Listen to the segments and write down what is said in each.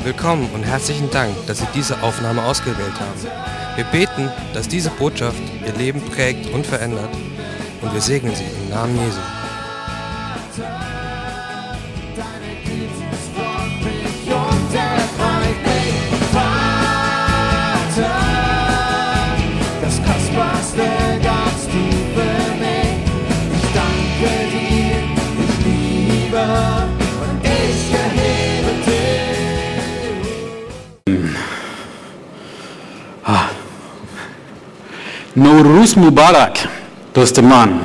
Willkommen und herzlichen Dank, dass Sie diese Aufnahme ausgewählt haben. Wir beten, dass diese Botschaft Ihr Leben prägt und verändert, und wir segnen Sie im Namen Jesu. Das Kostbarste ganz tief für mich. Ich danke dir, ich liebe und ich erhebe dich. Nowruz Mubarak, Dosteman.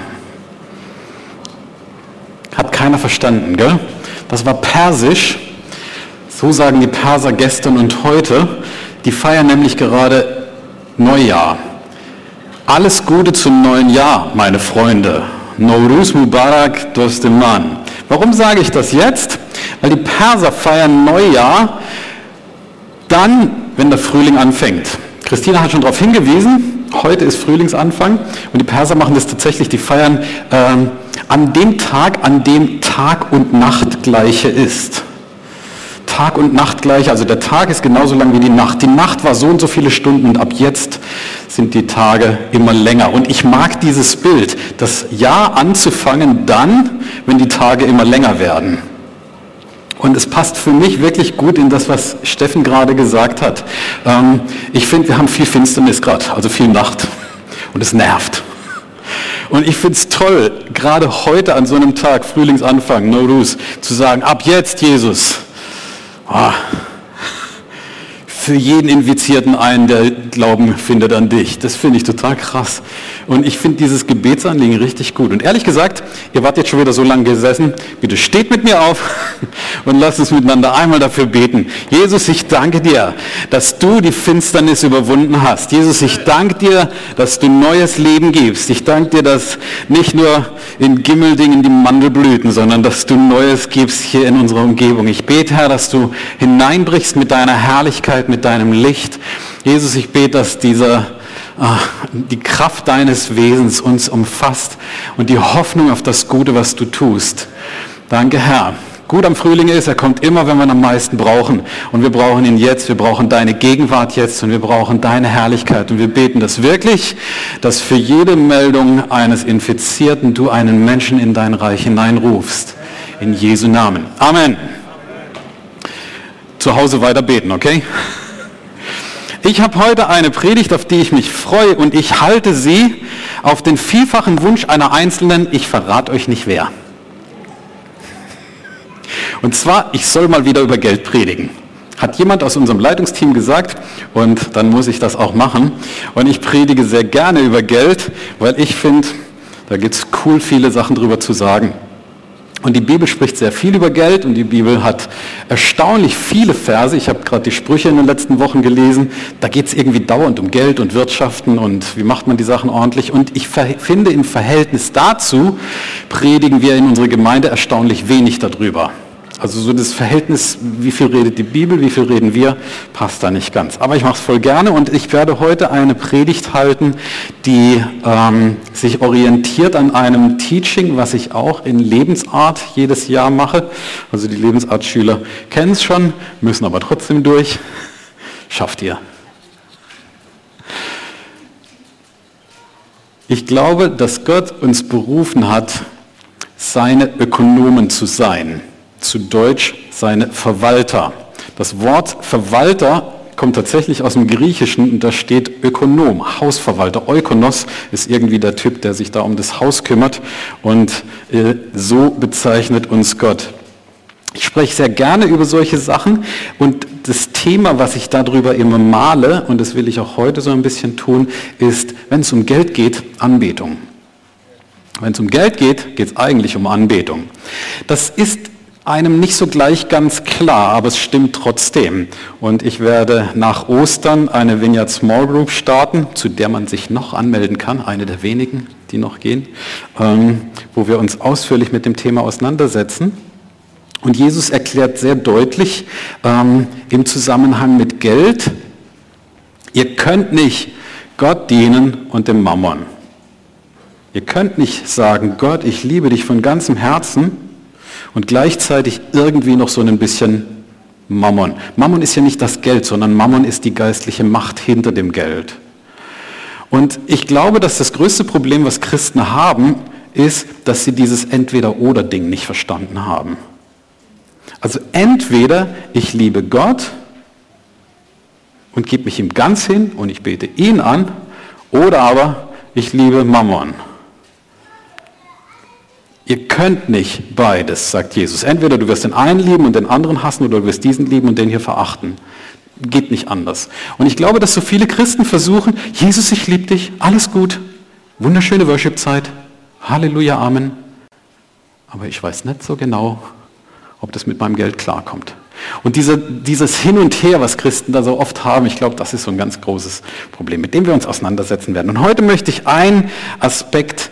Hat keiner verstanden, gell? Das war Persisch. So sagen die Perser gestern und heute. Die feiern nämlich gerade Neujahr. Alles Gute zum neuen Jahr, meine Freunde. Nowruz Mubarak Dosteman. Warum sage ich das jetzt? Weil die Perser feiern Neujahr dann, wenn der Frühling anfängt. Christina hat schon darauf hingewiesen, heute ist Frühlingsanfang und die Perser machen das tatsächlich, die feiern an dem Tag, an dem Tag und Nacht gleiche ist. Tag und Nacht gleich, also der Tag ist genauso lang wie die Nacht. Die Nacht war so und so viele Stunden und ab jetzt sind die Tage immer länger. Und ich mag dieses Bild, das Jahr anzufangen dann, wenn die Tage immer länger werden. Und es passt für mich wirklich gut in das, was Steffen gerade gesagt hat. Ich finde, wir haben viel Finsternis gerade, also viel Nacht. Und es nervt. Und ich finde es toll, gerade heute an so einem Tag, Frühlingsanfang, Nowruz, zu sagen, ab jetzt, Jesus, für jeden Infizierten einen, der Glauben findet an dich. Das finde ich total krass. Und ich finde dieses Gebetsanliegen richtig gut. Und ehrlich gesagt, ihr wart jetzt schon wieder so lange gesessen, bitte steht mit mir auf und lasst uns miteinander einmal dafür beten. Jesus, ich danke dir, dass du die Finsternis überwunden hast. Jesus, ich danke dir, dass du neues Leben gibst. Ich danke dir, dass nicht nur in Gimmeldingen die Mandelblüten, sondern dass du Neues gibst hier in unserer Umgebung. Ich bete, Herr, dass du hineinbrichst mit deiner Herrlichkeit, mit deinem Licht. Jesus, ich bete, dass die Kraft deines Wesens uns umfasst und die Hoffnung auf das Gute, was du tust. Danke, Herr. Gut am Frühling ist, er kommt immer, wenn wir ihn am meisten brauchen. Und wir brauchen ihn jetzt, wir brauchen deine Gegenwart jetzt und wir brauchen deine Herrlichkeit. Und wir beten das wirklich, dass für jede Meldung eines Infizierten du einen Menschen in dein Reich hineinrufst. In Jesu Namen. Amen. Zu Hause weiter beten, okay? Ich habe heute eine Predigt, auf die ich mich freue und ich halte sie auf den vielfachen Wunsch einer Einzelnen, ich verrate euch nicht wer. Und zwar, ich soll mal wieder über Geld predigen. Hat jemand aus unserem Leitungsteam gesagt und dann muss ich das auch machen. Und ich predige sehr gerne über Geld, weil ich finde, da gibt es cool viele Sachen drüber zu sagen. Und die Bibel spricht sehr viel über Geld und die Bibel hat erstaunlich viele Verse. Ich habe gerade die Sprüche in den letzten Wochen gelesen. Da geht es irgendwie dauernd um Geld und Wirtschaften und wie macht man die Sachen ordentlich. Und ich finde, im Verhältnis dazu predigen wir in unserer Gemeinde erstaunlich wenig darüber. Also so das Verhältnis, wie viel redet die Bibel, wie viel reden wir, passt da nicht ganz. Aber ich mache es voll gerne und ich werde heute eine Predigt halten, die sich orientiert an einem Teaching, was ich auch in Lebensart jedes Jahr mache. Also die Lebensart-Schüler kennen es schon, müssen aber trotzdem durch. Schafft ihr. Ich glaube, dass Gott uns berufen hat, seine Ökonomen zu sein. Zu Deutsch seine Verwalter. Das Wort Verwalter kommt tatsächlich aus dem Griechischen und da steht Ökonom, Hausverwalter. Oikonos ist irgendwie der Typ, der sich da um das Haus kümmert und so bezeichnet uns Gott. Ich spreche sehr gerne über solche Sachen und das Thema, was ich darüber immer male, und das will ich auch heute so ein bisschen tun, ist, wenn es um Geld geht, Anbetung. Wenn es um Geld geht, geht es eigentlich um Anbetung. Das ist einem nicht so gleich ganz klar, aber es stimmt trotzdem. Und ich werde nach Ostern eine Vineyard Small Group starten, zu der man sich noch anmelden kann, eine der wenigen, die noch gehen, wo wir uns ausführlich mit dem Thema auseinandersetzen. Und Jesus erklärt sehr deutlich im Zusammenhang mit Geld, ihr könnt nicht Gott dienen und dem Mammon. Ihr könnt nicht sagen, Gott, ich liebe dich von ganzem Herzen, und gleichzeitig irgendwie noch so ein bisschen Mammon. Mammon ist ja nicht das Geld, sondern Mammon ist die geistliche Macht hinter dem Geld. Und ich glaube, dass das größte Problem, was Christen haben, ist, dass sie dieses Entweder-oder-Ding nicht verstanden haben. Also entweder ich liebe Gott und gebe mich ihm ganz hin und ich bete ihn an, oder aber ich liebe Mammon. Ihr könnt nicht beides, sagt Jesus. Entweder du wirst den einen lieben und den anderen hassen, oder du wirst diesen lieben und den hier verachten. Geht nicht anders. Und ich glaube, dass so viele Christen versuchen, Jesus, ich liebe dich, alles gut, wunderschöne Worship-Zeit, Halleluja, Amen. Aber ich weiß nicht so genau, ob das mit meinem Geld klarkommt. Und dieses Hin und Her, was Christen da so oft haben, ich glaube, das ist so ein ganz großes Problem, mit dem wir uns auseinandersetzen werden. Und heute möchte ich einen Aspekt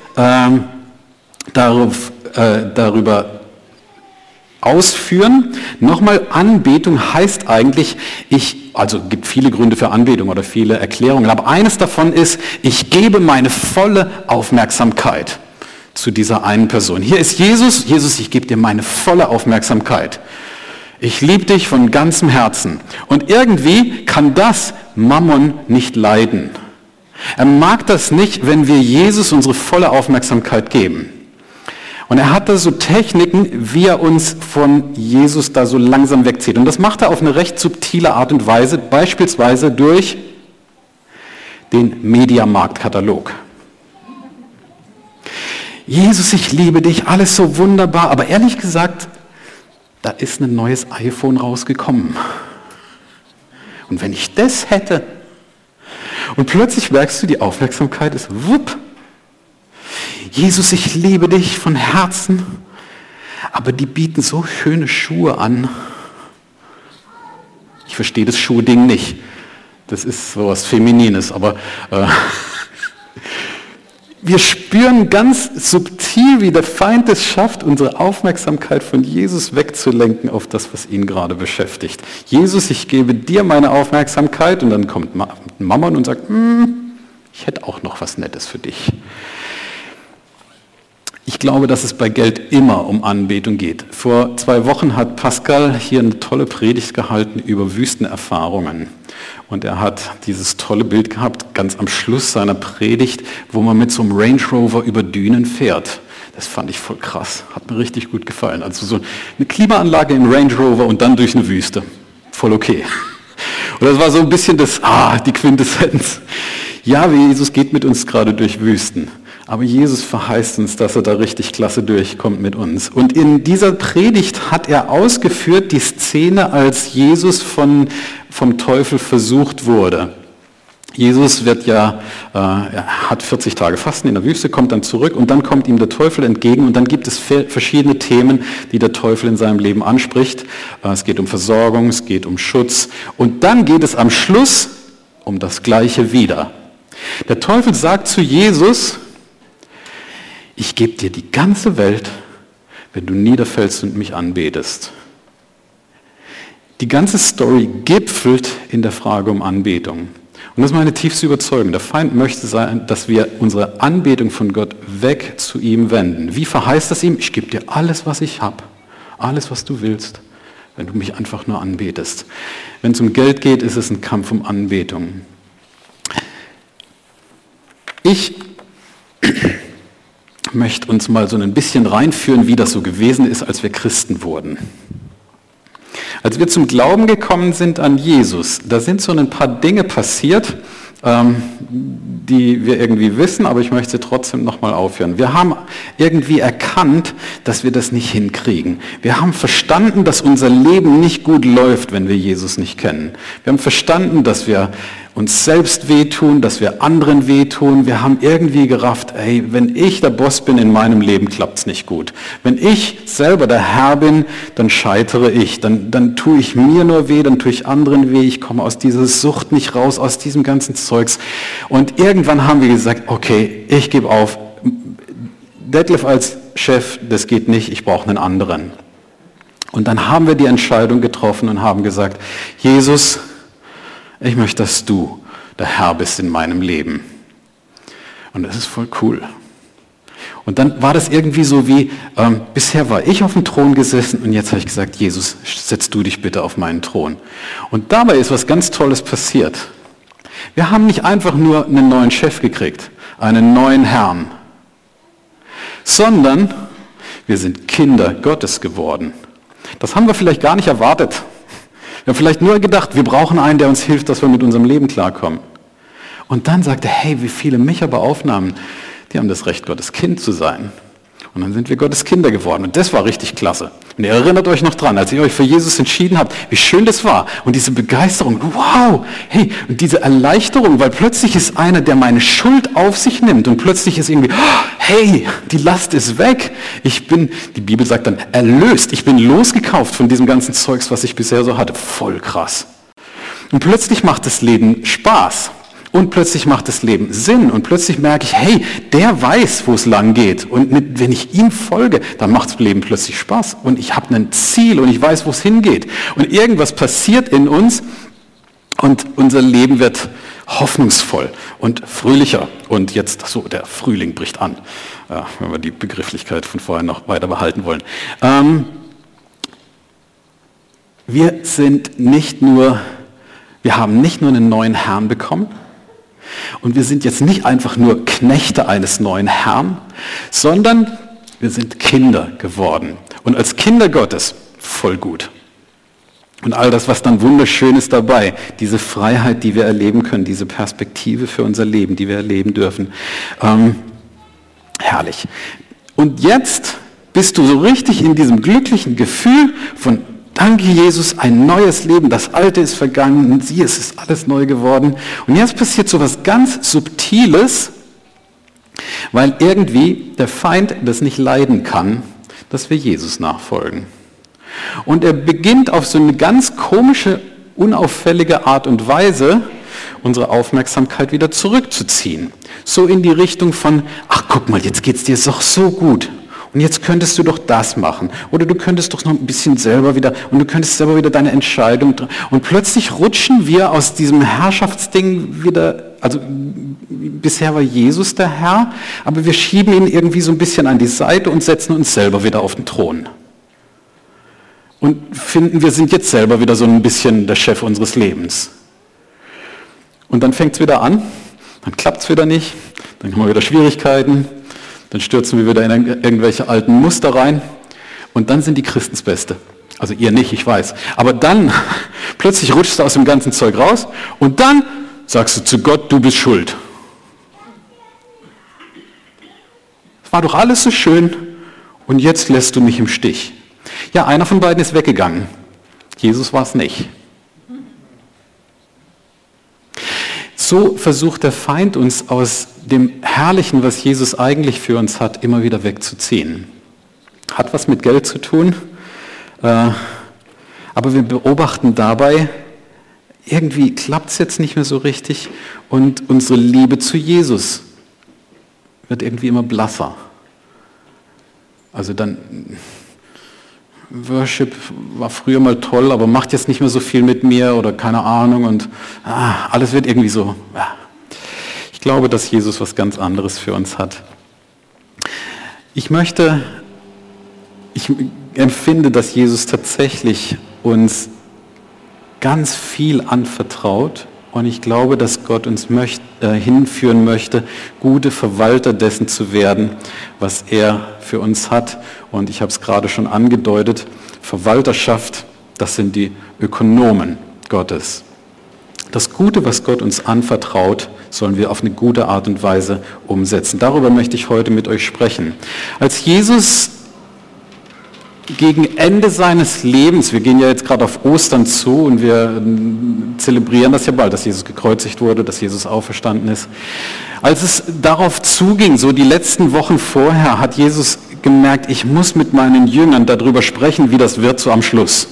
darüber ausführen. Nochmal, Anbetung heißt eigentlich, also gibt viele Gründe für Anbetung oder viele Erklärungen, aber eines davon ist, ich gebe meine volle Aufmerksamkeit zu dieser einen Person. Hier ist Jesus. Jesus, ich gebe dir meine volle Aufmerksamkeit. Ich liebe dich von ganzem Herzen. Und irgendwie kann das Mammon nicht leiden. Er mag das nicht, wenn wir Jesus unsere volle Aufmerksamkeit geben. Und er hat da so Techniken, wie er uns von Jesus da so langsam wegzieht. Und das macht er auf eine recht subtile Art und Weise, beispielsweise durch den Mediamarkt-Katalog. Jesus, ich liebe dich, alles so wunderbar, aber ehrlich gesagt, da ist ein neues iPhone rausgekommen. Und wenn ich das hätte, und plötzlich merkst du, die Aufmerksamkeit ist wupp. Jesus, ich liebe dich von Herzen, aber die bieten so schöne Schuhe an. Ich verstehe das Schuhding nicht. Das ist sowas Feminines, aber wir spüren ganz subtil, wie der Feind es schafft, unsere Aufmerksamkeit von Jesus wegzulenken auf das, was ihn gerade beschäftigt. Jesus, ich gebe dir meine Aufmerksamkeit, und dann kommt Mammon und sagt, ich hätte auch noch was Nettes für dich. Ich glaube, dass es bei Geld immer um Anbetung geht. Vor 2 Wochen hat Pascal hier eine tolle Predigt gehalten über Wüstenerfahrungen. Und er hat dieses tolle Bild gehabt, ganz am Schluss seiner Predigt, wo man mit so einem Range Rover über Dünen fährt. Das fand ich voll krass, hat mir richtig gut gefallen. Also so eine Klimaanlage im Range Rover und dann durch eine Wüste. Voll okay. Und das war so ein bisschen die Quintessenz. Ja, Jesus geht mit uns gerade durch Wüsten. Aber Jesus verheißt uns, dass er da richtig klasse durchkommt mit uns. Und in dieser Predigt hat er ausgeführt die Szene, als Jesus vom Teufel versucht wurde. Jesus er hat 40 Tage Fasten in der Wüste, kommt dann zurück und dann kommt ihm der Teufel entgegen und dann gibt es verschiedene Themen, die der Teufel in seinem Leben anspricht. Es geht um Versorgung, es geht um Schutz und dann geht es am Schluss um das Gleiche wieder. Der Teufel sagt zu Jesus, ich gebe dir die ganze Welt, wenn du niederfällst und mich anbetest. Die ganze Story gipfelt in der Frage um Anbetung. Und das ist meine tiefste Überzeugung. Der Feind möchte sein, dass wir unsere Anbetung von Gott weg zu ihm wenden. Wie verheißt das ihm? Ich gebe dir alles, was ich habe. Alles, was du willst, wenn du mich einfach nur anbetest. Wenn es um Geld geht, ist es ein Kampf um Anbetung. Ich möchte uns mal so ein bisschen reinführen, wie das so gewesen ist, als wir Christen wurden. Als wir zum Glauben gekommen sind an Jesus, da sind so ein paar Dinge passiert, die wir irgendwie wissen, aber ich möchte sie trotzdem nochmal aufhören. Wir haben irgendwie erkannt, dass wir das nicht hinkriegen. Wir haben verstanden, dass unser Leben nicht gut läuft, wenn wir Jesus nicht kennen. Wir haben verstanden, dass wir uns selbst wehtun, dass wir anderen wehtun. Wir haben irgendwie gerafft, wenn ich der Boss bin in meinem Leben, klappt es nicht gut. Wenn ich selber der Herr bin, dann scheitere ich. Dann tue ich mir nur weh, dann tue ich anderen weh. Ich komme aus dieser Sucht nicht raus, aus diesem ganzen Zeugs. Und irgendwann haben wir gesagt, okay, ich gebe auf. Detlef als Chef, das geht nicht, ich brauche einen anderen. Und dann haben wir die Entscheidung getroffen und haben gesagt, Jesus, ich möchte, dass du der Herr bist in meinem Leben. Und das ist voll cool. Und dann war das irgendwie so wie, bisher war ich auf dem Thron gesessen und jetzt habe ich gesagt, Jesus, setz du dich bitte auf meinen Thron. Und dabei ist was ganz Tolles passiert. Wir haben nicht einfach nur einen neuen Chef gekriegt, einen neuen Herrn, sondern wir sind Kinder Gottes geworden. Das haben wir vielleicht gar nicht erwartet. Wir haben vielleicht nur gedacht, wir brauchen einen, der uns hilft, dass wir mit unserem Leben klarkommen. Und dann sagte er, hey, wie viele mich aber aufnahmen, die haben das Recht, Gottes Kind zu sein. Und dann sind wir Gottes Kinder geworden. Und das war richtig klasse. Und ihr erinnert euch noch dran, als ihr euch für Jesus entschieden habt, wie schön das war. Und diese Begeisterung, wow, hey, und diese Erleichterung, weil plötzlich ist einer, der meine Schuld auf sich nimmt. Und plötzlich ist irgendwie, hey, die Last ist weg. Die Bibel sagt dann, erlöst. Ich bin losgekauft von diesem ganzen Zeugs, was ich bisher so hatte. Voll krass. Und plötzlich macht das Leben Spaß. Und plötzlich macht das Leben Sinn und plötzlich merke ich, hey, der weiß, wo es lang geht. Und wenn ich ihm folge, dann macht das Leben plötzlich Spaß. Und ich habe ein Ziel und ich weiß, wo es hingeht. Und irgendwas passiert in uns und unser Leben wird hoffnungsvoll und fröhlicher. Und jetzt, so, der Frühling bricht an, ja, wenn wir die Begrifflichkeit von vorher noch weiter behalten wollen. Wir haben nicht nur einen neuen Herrn bekommen, und wir sind jetzt nicht einfach nur Knechte eines neuen Herrn, sondern wir sind Kinder geworden. Und als Kinder Gottes voll gut. Und all das, was dann wunderschön ist dabei, diese Freiheit, die wir erleben können, diese Perspektive für unser Leben, die wir erleben dürfen. Herrlich. Und jetzt bist du so richtig in diesem glücklichen Gefühl von danke Jesus, ein neues Leben, das Alte ist vergangen, sieh, es ist alles neu geworden. Und jetzt passiert so was ganz Subtiles, weil irgendwie der Feind das nicht leiden kann, dass wir Jesus nachfolgen. Und er beginnt auf so eine ganz komische, unauffällige Art und Weise, unsere Aufmerksamkeit wieder zurückzuziehen. So in die Richtung von, ach guck mal, jetzt geht's dir doch so gut. Und jetzt könntest du doch das machen. Oder du könntest doch noch ein bisschen selber wieder, und du könntest selber wieder deine Entscheidung. Und plötzlich rutschen wir aus diesem Herrschaftsding wieder, also bisher war Jesus der Herr, aber wir schieben ihn irgendwie so ein bisschen an die Seite und setzen uns selber wieder auf den Thron. Und finden, wir sind jetzt selber wieder so ein bisschen der Chef unseres Lebens. Und dann fängt es wieder an, dann klappt es wieder nicht, dann haben wir wieder Schwierigkeiten. Dann stürzen wir wieder in irgendwelche alten Muster rein und dann sind die Christen das Beste. Also ihr nicht, ich weiß. Aber dann plötzlich rutschst du aus dem ganzen Zeug raus und dann sagst du zu Gott, du bist schuld. Es war doch alles so schön und jetzt lässt du mich im Stich. Ja, einer von beiden ist weggegangen. Jesus war es nicht. So versucht der Feind uns aus dem Herrlichen, was Jesus eigentlich für uns hat, immer wieder wegzuziehen. Hat was mit Geld zu tun, aber wir beobachten dabei, irgendwie klappt es jetzt nicht mehr so richtig und unsere Liebe zu Jesus wird irgendwie immer blasser. Also dann, Worship war früher mal toll, aber macht jetzt nicht mehr so viel mit mir oder keine Ahnung und alles wird irgendwie so. Ich glaube, dass Jesus was ganz anderes für uns hat. Ich empfinde, dass Jesus tatsächlich uns ganz viel anvertraut und ich glaube, dass Gott uns hinführen möchte, gute Verwalter dessen zu werden, was er für uns hat. Und ich habe es gerade schon angedeutet, Verwalterschaft, das sind die Ökonomen Gottes. Das Gute, was Gott uns anvertraut, sollen wir auf eine gute Art und Weise umsetzen. Darüber möchte ich heute mit euch sprechen. Als Jesus gegen Ende seines Lebens, wir gehen ja jetzt gerade auf Ostern zu und wir zelebrieren das ja bald, dass Jesus gekreuzigt wurde, dass Jesus auferstanden ist. Als es darauf zuging, so die letzten Wochen vorher, hat Jesus gemerkt, ich muss mit meinen Jüngern darüber sprechen, wie das wird so am Schluss.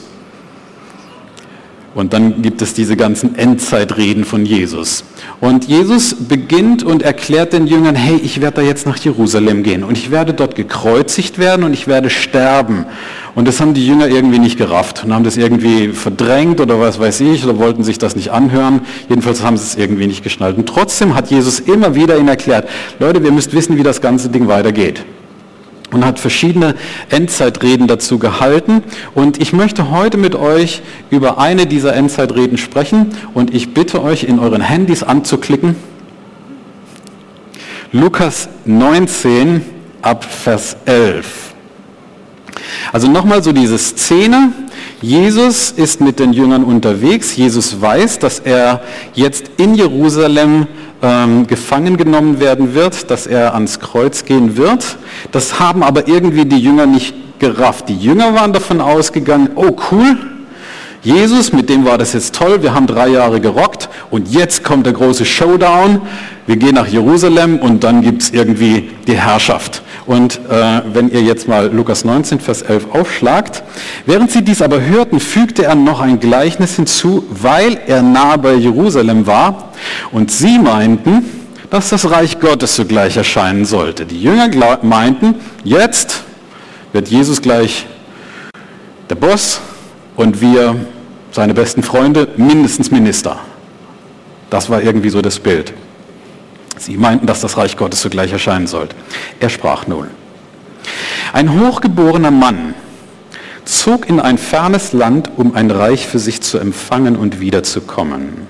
Und dann gibt es diese ganzen Endzeitreden von Jesus. Und Jesus beginnt und erklärt den Jüngern, hey, ich werde da jetzt nach Jerusalem gehen und ich werde dort gekreuzigt werden und ich werde sterben. Und das haben die Jünger irgendwie nicht gerafft und haben das irgendwie verdrängt oder was weiß ich oder wollten sich das nicht anhören. Jedenfalls haben sie es irgendwie nicht geschnallt. Und trotzdem hat Jesus immer wieder ihnen erklärt, Leute, ihr müsst wissen, wie das ganze Ding weitergeht. und hat verschiedene Endzeitreden dazu gehalten. Und ich möchte heute mit euch über eine dieser Endzeitreden sprechen und ich bitte euch, in euren Handys anzuklicken. Lukas 19 ab Vers 11. Also nochmal so diese Szene. Jesus ist mit den Jüngern unterwegs. Jesus weiß, dass er jetzt in Jerusalem gefangen genommen werden wird, dass er ans Kreuz gehen wird. Das haben aber irgendwie die Jünger nicht gerafft. Die Jünger waren davon ausgegangen, oh cool, Jesus, mit dem war das jetzt toll, wir haben 3 Jahre gerockt und jetzt kommt der große Showdown, wir gehen nach Jerusalem und dann gibt es irgendwie die Herrschaft. Und wenn ihr jetzt mal Lukas 19, Vers 11 aufschlagt, während sie dies aber hörten, fügte er noch ein Gleichnis hinzu, weil er nah bei Jerusalem war und sie meinten, dass das Reich Gottes sogleich erscheinen sollte. Die Jünger meinten, jetzt wird Jesus gleich der Boss und wir, seine besten Freunde, mindestens Minister. Das war irgendwie so das Bild. Sie meinten, dass das Reich Gottes sogleich erscheinen sollte. Er sprach nun: Ein hochgeborener Mann zog in ein fernes Land, um ein Reich für sich zu empfangen und wiederzukommen.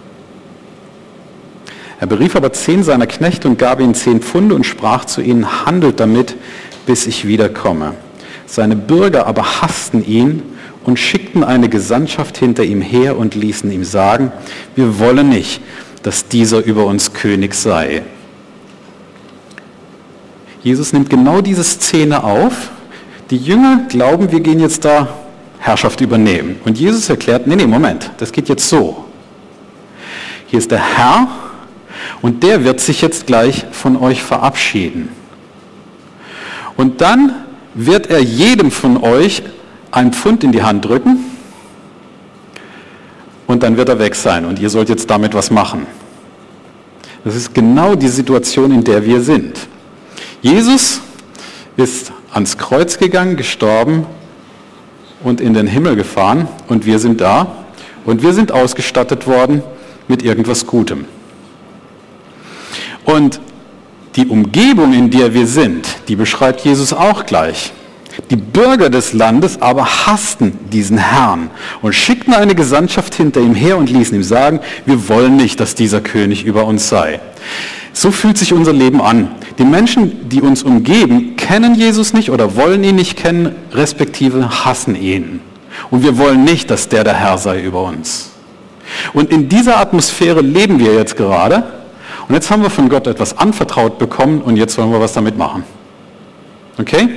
Er berief aber 10 seiner Knechte und gab ihnen 10 Pfunde und sprach zu ihnen, handelt damit, bis ich wiederkomme. Seine Bürger aber hassten ihn und schickten eine Gesandtschaft hinter ihm her und ließen ihm sagen, wir wollen nicht, dass dieser über uns König sei. Jesus nimmt genau diese Szene auf. Die Jünger glauben, wir gehen jetzt da Herrschaft übernehmen. Und Jesus erklärt, nee, Moment, das geht jetzt so. Hier ist der Herr und der wird sich jetzt gleich von euch verabschieden. Und dann wird er jedem von euch ein Pfund in die Hand drücken und dann wird er weg sein und ihr sollt jetzt damit was machen. Das ist genau die Situation, in der wir sind. Jesus ist ans Kreuz gegangen, gestorben und in den Himmel gefahren und wir sind da und wir sind ausgestattet worden mit irgendwas Gutem. Und die Umgebung, in der wir sind, die beschreibt Jesus auch gleich. Die Bürger des Landes aber hassten diesen Herrn und schickten eine Gesandtschaft hinter ihm her und ließen ihm sagen, wir wollen nicht, dass dieser König über uns sei. So fühlt sich unser Leben an. Die Menschen, die uns umgeben, kennen Jesus nicht oder wollen ihn nicht kennen, respektive hassen ihn. Und wir wollen nicht, dass der Herr sei über uns. Und in dieser Atmosphäre leben wir jetzt gerade. Und jetzt haben wir von Gott etwas anvertraut bekommen und jetzt wollen wir was damit machen. Okay?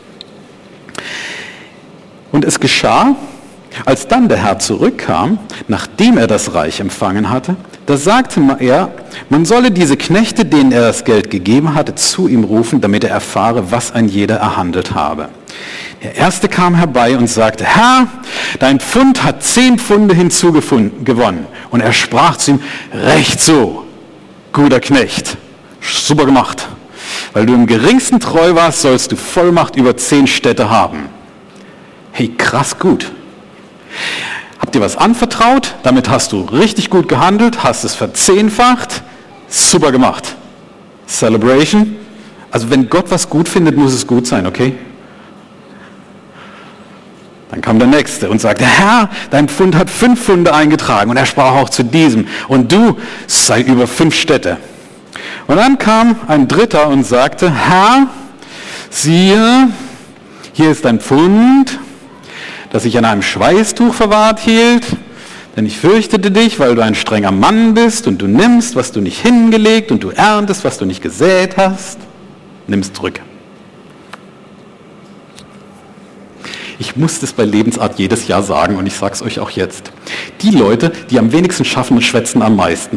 Und es geschah, als dann der Herr zurückkam, nachdem er das Reich empfangen hatte, da sagte er, man solle diese Knechte, denen er das Geld gegeben hatte, zu ihm rufen, damit er erfahre, was ein jeder erhandelt habe. Der Erste kam herbei und sagte, Herr, dein Pfund hat 10 Pfunde hinzugewonnen. Und er sprach zu ihm, recht so, guter Knecht, super gemacht. Weil du im geringsten treu warst, sollst du Vollmacht über 10 Städte haben. Hey, krass gut. Habt ihr was anvertraut? Damit hast du richtig gut gehandelt, hast es verzehnfacht. Super gemacht. Celebration. Also wenn Gott was gut findet, muss es gut sein, okay? Dann kam der Nächste und sagte, Herr, dein Pfund hat 5 Pfunde eingetragen. Und er sprach auch zu diesem. Und du sei über 5 Städte. Und dann kam ein Dritter und sagte, Herr, siehe, hier ist ein Pfund, das ich an einem Schweißtuch verwahrt hielt, denn ich fürchtete dich, weil du ein strenger Mann bist und du nimmst, was du nicht hingelegt und du erntest, was du nicht gesät hast, nimmst zurück. Ich muss das bei Lebensart jedes Jahr sagen und ich sage es euch auch jetzt. Die Leute, die am wenigsten schaffen, schwätzen am meisten.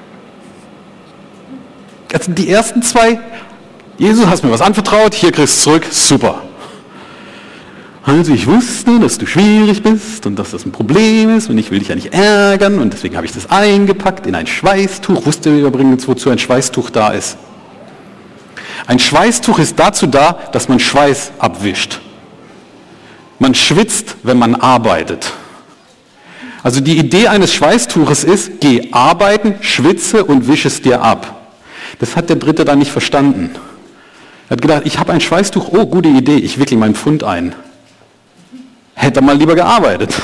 Also die ersten 2, Jesus, hast mir was anvertraut, hier kriegst du zurück, super. Also ich wusste, dass du schwierig bist und dass das ein Problem ist und ich will dich ja nicht ärgern und deswegen habe ich das eingepackt in ein Schweißtuch. Wusst ihr übrigens, wozu ein Schweißtuch da ist? Ein Schweißtuch ist dazu da, dass man Schweiß abwischt. Man schwitzt, wenn man arbeitet. Also die Idee eines Schweißtuches ist, geh arbeiten, schwitze und wisch es dir ab. Das hat der Dritte dann nicht verstanden. Er hat gedacht, ich habe ein Schweißtuch, oh, gute Idee, ich wickle meinen Pfund ein. Hätte er mal lieber gearbeitet.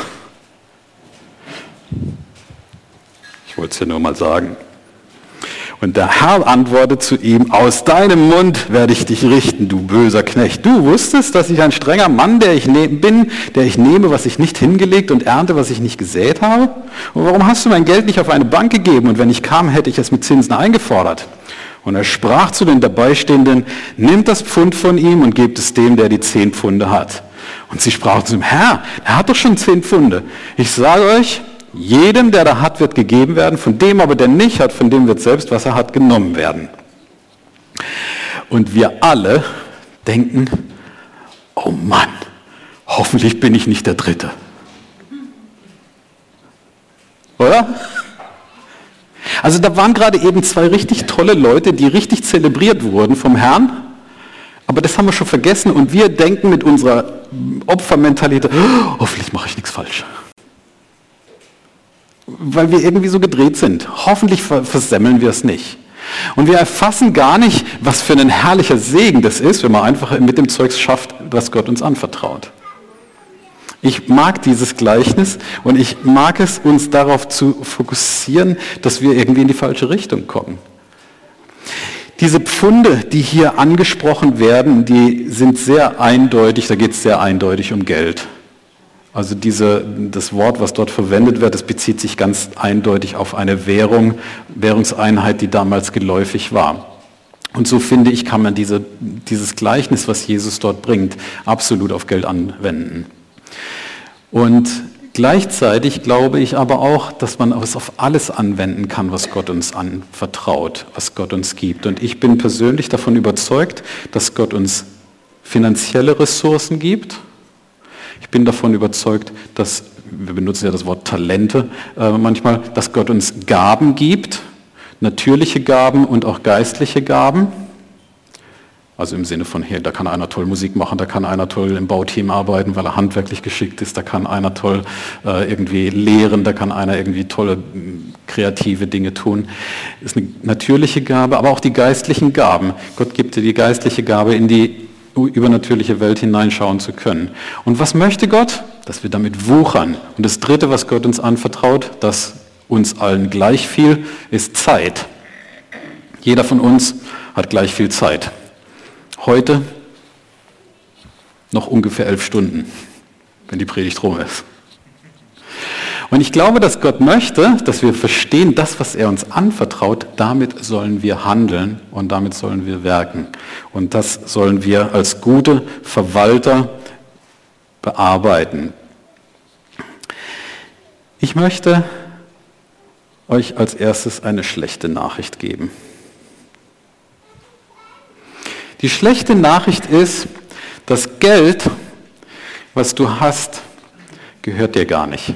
Ich wollte es ja nur mal sagen. Und der Herr antwortet zu ihm, aus deinem Mund werde ich dich richten, du böser Knecht. Du wusstest, dass ich ein strenger Mann, der ich nehme, was ich nicht hingelegt und ernte, was ich nicht gesät habe? Und warum hast du mein Geld nicht auf eine Bank gegeben? Und wenn ich kam, hätte ich es mit Zinsen eingefordert. Und er sprach zu den Dabeistehenden, nimmt das Pfund von ihm und gebt es dem, der die 10 Pfunde hat. Und sie sprachen zu ihm, Herr, er hat doch schon 10 Pfunde. Ich sage euch, jedem, der da hat, wird gegeben werden, von dem aber, der nicht hat, von dem wird selbst, was er hat, genommen werden. Und wir alle denken, oh Mann, hoffentlich bin ich nicht der Dritte. Oder? Also da waren gerade eben 2 richtig tolle Leute, die richtig zelebriert wurden vom Herrn, aber das haben wir schon vergessen und wir denken mit unserer Opfermentalität, oh, hoffentlich mache ich nichts falsch. Weil wir irgendwie so gedreht sind. Hoffentlich versemmeln wir es nicht. Und wir erfassen gar nicht, was für ein herrlicher Segen das ist, wenn man einfach mit dem Zeugs schafft, was Gott uns anvertraut. Ich mag dieses Gleichnis und ich mag es, uns darauf zu fokussieren, dass wir irgendwie in die falsche Richtung kommen. Diese Pfunde, die hier angesprochen werden, die sind sehr eindeutig, da geht es sehr eindeutig um Geld. Also das Wort, was dort verwendet wird, das bezieht sich ganz eindeutig auf eine Währungseinheit, die damals geläufig war. Und so finde ich, kann man dieses Gleichnis, was Jesus dort bringt, absolut auf Geld anwenden. Und gleichzeitig glaube ich aber auch, dass man es auf alles anwenden kann, was Gott uns anvertraut, was Gott uns gibt. Und ich bin persönlich davon überzeugt, dass Gott uns finanzielle Ressourcen gibt. Ich bin davon überzeugt, dass, wir benutzen ja das Wort Talente manchmal, dass Gott uns Gaben gibt, natürliche Gaben und auch geistliche Gaben. Also im Sinne von, hey, da kann einer toll Musik machen, da kann einer toll im Bauteam arbeiten, weil er handwerklich geschickt ist, da kann einer toll irgendwie lehren, da kann einer irgendwie tolle kreative Dinge tun. Das ist eine natürliche Gabe, aber auch die geistlichen Gaben. Gott gibt dir die geistliche Gabe, in die übernatürliche Welt hineinschauen zu können. Und was möchte Gott? Dass wir damit wuchern. Und das Dritte, was Gott uns anvertraut, das uns allen gleich viel, ist Zeit. Jeder von uns hat gleich viel Zeit. Heute noch ungefähr 11 Stunden, wenn die Predigt rum ist. Und ich glaube, dass Gott möchte, dass wir verstehen, das, was er uns anvertraut, damit sollen wir handeln und damit sollen wir werken. Und das sollen wir als gute Verwalter bearbeiten. Ich möchte euch als erstes eine schlechte Nachricht geben. Die schlechte Nachricht ist, das Geld, was du hast, gehört dir gar nicht.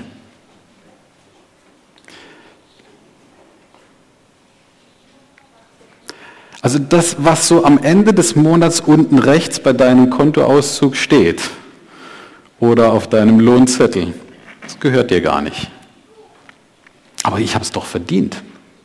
Also das, was so am Ende des Monats unten rechts bei deinem Kontoauszug steht oder auf deinem Lohnzettel, das gehört dir gar nicht. Aber ich habe es doch verdient.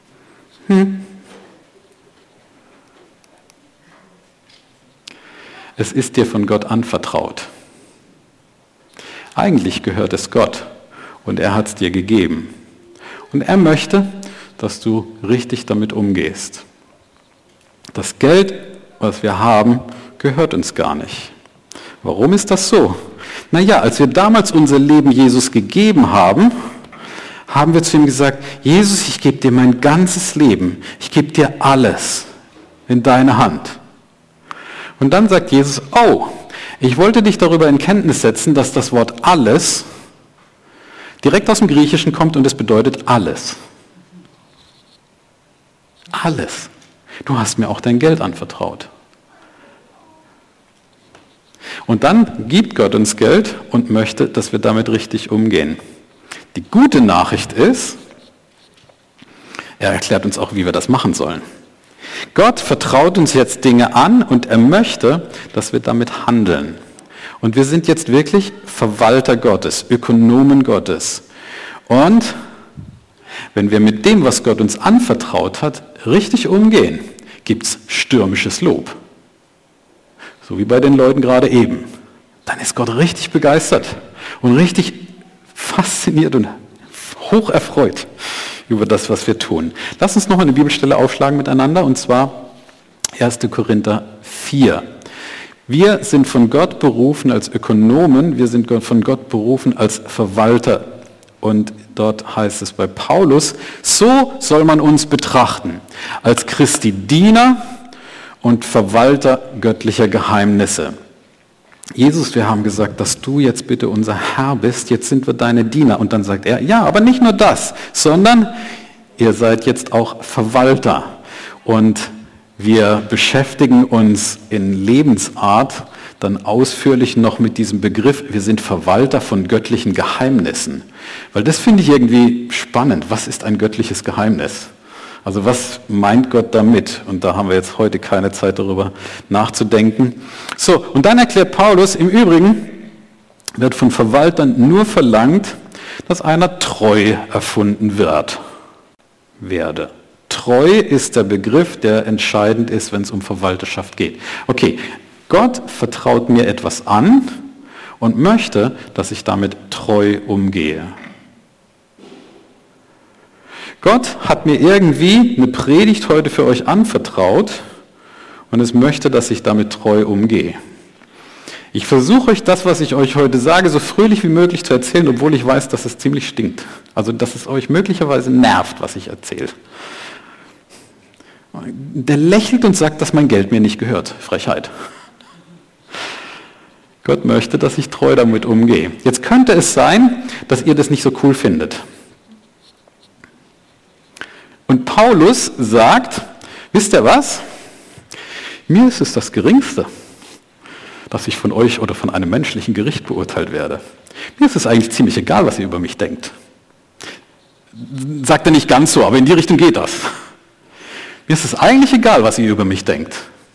Es ist dir von Gott anvertraut. Eigentlich gehört es Gott und er hat es dir gegeben. Und er möchte, dass du richtig damit umgehst. Das Geld, was wir haben, gehört uns gar nicht. Warum ist das so? Naja, als wir damals unser Leben Jesus gegeben haben, haben wir zu ihm gesagt, Jesus, ich gebe dir mein ganzes Leben, ich gebe dir alles in deine Hand. Und dann sagt Jesus, oh, ich wollte dich darüber in Kenntnis setzen, dass das Wort alles direkt aus dem Griechischen kommt und es bedeutet alles. Alles. Du hast mir auch dein Geld anvertraut. Und dann gibt Gott uns Geld und möchte, dass wir damit richtig umgehen. Die gute Nachricht ist, er erklärt uns auch, wie wir das machen sollen. Gott vertraut uns jetzt Dinge an und er möchte, dass wir damit handeln. Und wir sind jetzt wirklich Verwalter Gottes, Ökonomen Gottes. Und wenn wir mit dem, was Gott uns anvertraut hat, richtig umgehen, gibt es stürmisches Lob. so wie bei den Leuten gerade eben, dann ist Gott richtig begeistert und richtig fasziniert und hoch erfreut über das, was wir tun. Lass uns noch eine Bibelstelle aufschlagen miteinander, und zwar 1. Korinther 4. Wir sind von Gott berufen als Ökonomen, wir sind von Gott berufen als Verwalter. Und dort heißt es bei Paulus, so soll man uns betrachten, als Christi Diener und Verwalter göttlicher Geheimnisse. Jesus, wir haben gesagt, dass du jetzt bitte unser Herr bist, jetzt sind wir deine Diener. Und dann sagt er, ja, aber nicht nur das, sondern ihr seid jetzt auch Verwalter. Und wir beschäftigen uns in Lebensart dann ausführlich noch mit diesem Begriff, wir sind Verwalter von göttlichen Geheimnissen. Weil das finde ich irgendwie spannend. Was ist ein göttliches Geheimnis? Also was meint Gott damit? Und da haben wir jetzt heute keine Zeit darüber nachzudenken. So, und dann erklärt Paulus, im Übrigen wird von Verwaltern nur verlangt, dass einer treu erfunden werde. Treu ist der Begriff, der entscheidend ist, wenn es um Verwalterschaft geht. Okay, Gott vertraut mir etwas an und möchte, dass ich damit treu umgehe. Gott hat mir irgendwie eine Predigt heute für euch anvertraut und es möchte, dass ich damit treu umgehe. Ich versuche euch das, was ich euch heute sage, so fröhlich wie möglich zu erzählen, obwohl ich weiß, dass es ziemlich stinkt. Also, dass es euch möglicherweise nervt, was ich erzähle. Der lächelt und sagt, dass mein Geld mir nicht gehört. Frechheit. Gott möchte, dass ich treu damit umgehe. Jetzt könnte es sein, dass ihr das nicht so cool findet. Und Paulus sagt, wisst ihr was? Mir ist es das Geringste, dass ich von euch oder von einem menschlichen Gericht beurteilt werde. Mir ist es eigentlich ziemlich egal, was ihr über mich denkt. Sagt er nicht ganz so, aber in die Richtung geht das. Mir ist es eigentlich egal, was ihr über mich denkt.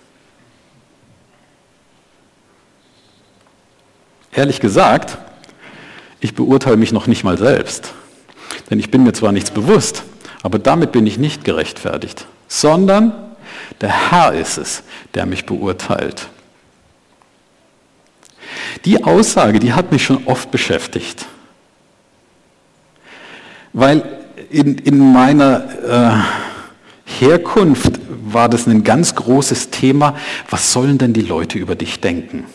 Ehrlich gesagt, ich beurteile mich noch nicht mal selbst. Denn ich bin mir zwar nichts bewusst, aber damit bin ich nicht gerechtfertigt, sondern der Herr ist es, der mich beurteilt. Die Aussage, die hat mich schon oft beschäftigt. Weil in meiner Herkunft war das ein ganz großes Thema, was sollen denn die Leute über dich denken?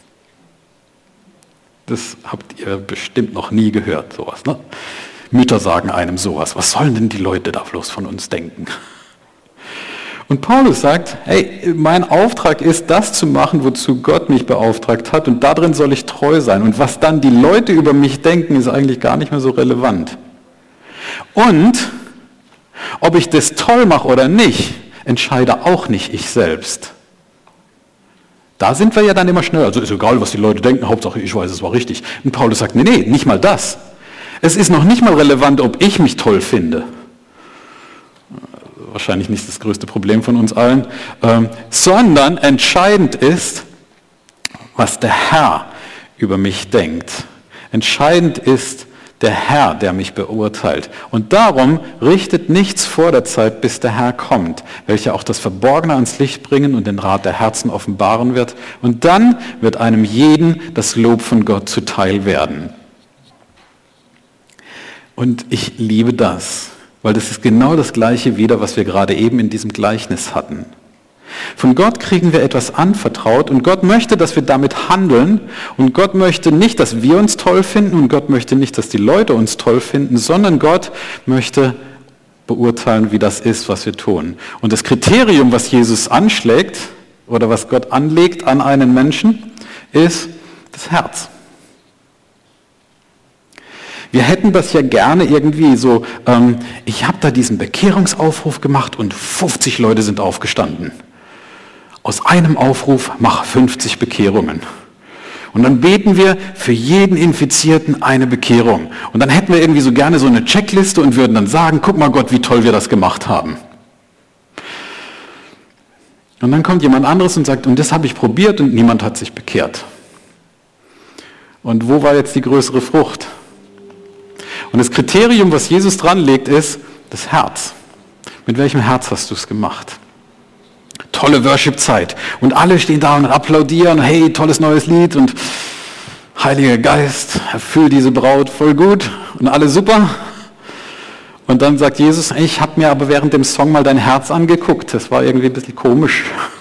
Das habt ihr bestimmt noch nie gehört, sowas, ne? Mütter sagen einem sowas, was sollen denn die Leute da bloß von uns denken? Und Paulus sagt, hey, mein Auftrag ist, das zu machen, wozu Gott mich beauftragt hat, und darin soll ich treu sein. Und was dann die Leute über mich denken, ist eigentlich gar nicht mehr so relevant. Und ob ich das toll mache oder nicht, entscheide auch nicht ich selbst. Da sind wir ja dann immer schnell, also ist egal, was die Leute denken, Hauptsache ich weiß, es war richtig. Und Paulus sagt, nee, nicht mal das. Es ist noch nicht mal relevant, ob ich mich toll finde. Wahrscheinlich nicht das größte Problem von uns allen, sondern entscheidend ist, was der Herr über mich denkt. Entscheidend ist der Herr, der mich beurteilt. Und darum richtet nichts vor der Zeit, bis der Herr kommt, welcher auch das Verborgene ans Licht bringen und den Rat der Herzen offenbaren wird. Und dann wird einem jeden das Lob von Gott zuteil werden. Und ich liebe das, weil das ist genau das Gleiche wieder, was wir gerade eben in diesem Gleichnis hatten. Von Gott kriegen wir etwas anvertraut und Gott möchte, dass wir damit handeln, und Gott möchte nicht, dass wir uns toll finden, und Gott möchte nicht, dass die Leute uns toll finden, sondern Gott möchte beurteilen, wie das ist, was wir tun. Und das Kriterium, was Jesus anschlägt oder was Gott anlegt an einen Menschen, ist das Herz. Wir hätten das ja gerne irgendwie so, ich habe da diesen Bekehrungsaufruf gemacht und 50 Leute sind aufgestanden. Aus einem Aufruf mach 50 Bekehrungen. Und dann beten wir für jeden Infizierten eine Bekehrung. Und dann hätten wir irgendwie so gerne so eine Checkliste und würden dann sagen, guck mal Gott, wie toll wir das gemacht haben. Und dann kommt jemand anderes und sagt, und das habe ich probiert und niemand hat sich bekehrt. Und wo war jetzt die größere Frucht? Und das Kriterium, was Jesus dran legt, ist das Herz. Mit welchem Herz hast du es gemacht? tolle Worship-Zeit. Und alle stehen da und applaudieren, hey, tolles neues Lied und Heiliger Geist, erfüll diese Braut voll gut und alle super. Und dann sagt Jesus, ich habe mir aber während dem Song mal dein Herz angeguckt. Das war irgendwie ein bisschen komisch.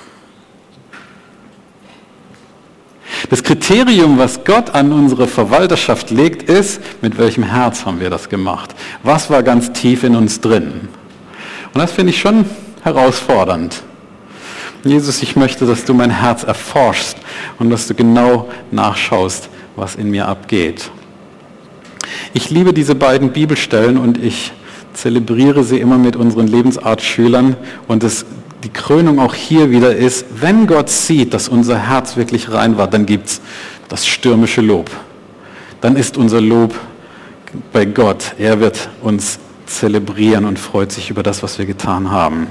Das Kriterium, was Gott an unsere Verwalterschaft legt, ist, mit welchem Herz haben wir das gemacht? Was war ganz tief in uns drin? Und das finde ich schon herausfordernd. Jesus, ich möchte, dass du mein Herz erforschst und dass du genau nachschaust, was in mir abgeht. Ich liebe diese beiden Bibelstellen und ich zelebriere sie immer mit unseren Lebensartschülern und die Krönung auch hier wieder ist, wenn Gott sieht, dass unser Herz wirklich rein war, dann gibt es das stürmische Lob. Dann ist unser Lob bei Gott. Er wird uns zelebrieren und freut sich über das, was wir getan haben.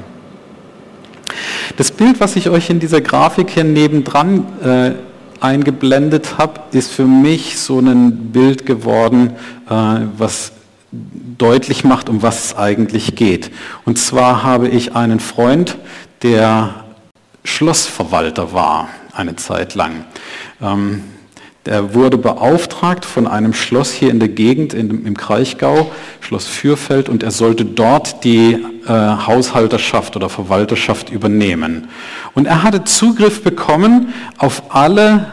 Das Bild, was ich euch in dieser Grafik hier nebendran eingeblendet habe, ist für mich so ein Bild geworden, was deutlich macht, um was es eigentlich geht. Und zwar habe ich einen Freund, der Schlossverwalter war, eine Zeit lang. Der wurde beauftragt von einem Schloss hier in der Gegend im Kraichgau, Schloss Fürfeld, und er sollte dort die Haushalterschaft oder Verwalterschaft übernehmen. Und er hatte Zugriff bekommen auf alle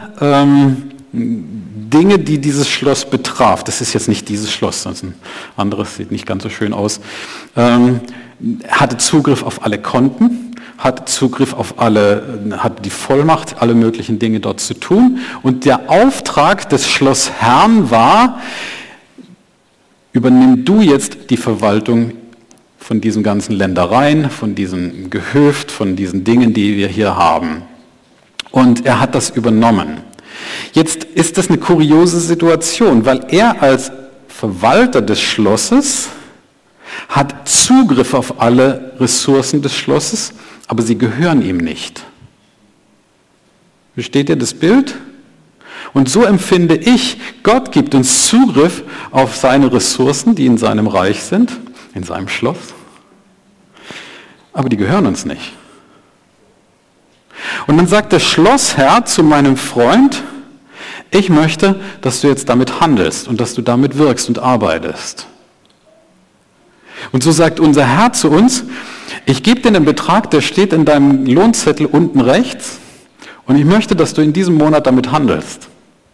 Dinge, die dieses Schloss betraf. Das ist jetzt nicht dieses Schloss, das ist ein anderes, sieht nicht ganz so schön aus. Er hatte Zugriff auf alle Konten, hatte Zugriff auf hatte die Vollmacht, alle möglichen Dinge dort zu tun. Und der Auftrag des Schlossherrn war, übernimm du jetzt die Verwaltung von diesen ganzen Ländereien, von diesem Gehöft, von diesen Dingen, die wir hier haben. Und er hat das übernommen. Jetzt ist das eine kuriose Situation, weil er als Verwalter des Schlosses hat Zugriff auf alle Ressourcen des Schlosses, aber sie gehören ihm nicht. Versteht ihr das Bild? Und so empfinde ich, Gott gibt uns Zugriff auf seine Ressourcen, die in seinem Reich sind, in seinem Schloss, aber die gehören uns nicht. Und dann sagt der Schlossherr zu meinem Freund, ich möchte, dass du jetzt damit handelst und dass du damit wirkst und arbeitest. Und so sagt unser Herr zu uns, ich gebe dir den Betrag, der steht in deinem Lohnzettel unten rechts und ich möchte, dass du in diesem Monat damit handelst.